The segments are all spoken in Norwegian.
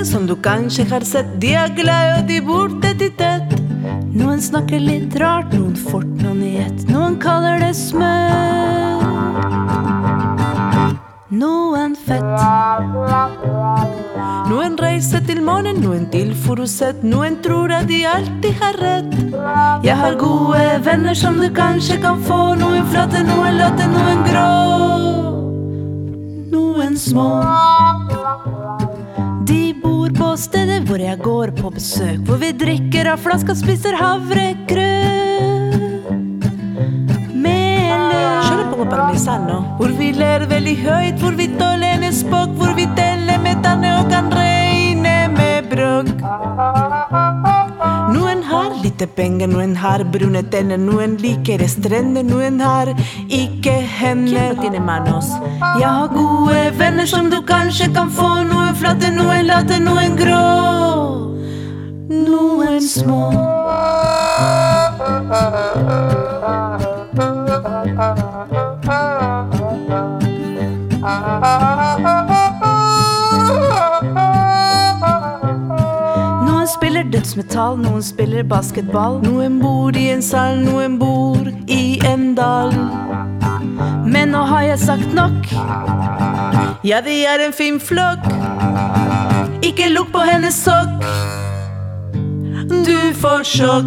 mange som du kanskje har sett. De er glade og de bor tett i tett. Noen snakker litt rart, noen fort, noen i ett. Noen kaller det smør, noen fett. Noen reiser til månen, noen til Furuset. Noen tror at de alltid har rett. Jeg har gode venner som du kanskje kan få. Noen flotte, noen late, noen grå, noen små. De bor på stedet hvor jeg går på besøk, hvor vi drikker av flaska, spiser havregrøt med løk. Kjører på parmesano, hvor vi ler veldig høyt, hvor vi tåler en spåk, hvor vi teller med tanne og kan regne med bråk. Noen har lite penger, noen har brune tenner. Noen liker strender, noen har ikke hender. Jeg har gode venner som du kanskje kan få. Noen flate, noen late, noen grå, noen små. Noen spiller dødsmetall, noen spiller basketball. Noen bor i en sal, noen bor i en dal. Men nå har jeg sagt nok. Ja, det er en fin flokk. Ikke lukk på hennes sokk, du får sjokk.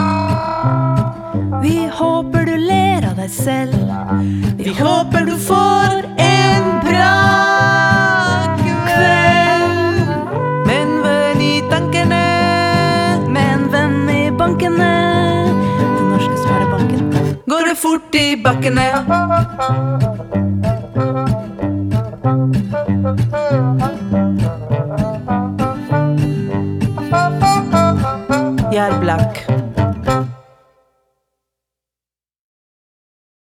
Vi håper du ler av deg selv. Vi håper du får en bra kveld. Med en venn i tankene, med en venn i bankene. Den norske sparebanken. Går det fort i bakkene? Jeg er blakk.